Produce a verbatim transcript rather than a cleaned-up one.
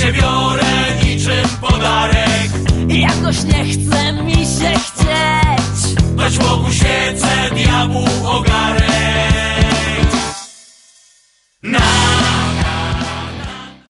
Życie biorę niczym podarek. Jakoś nie chce mi się chcieć. Dać Bogu świecę, diabłu ogarek.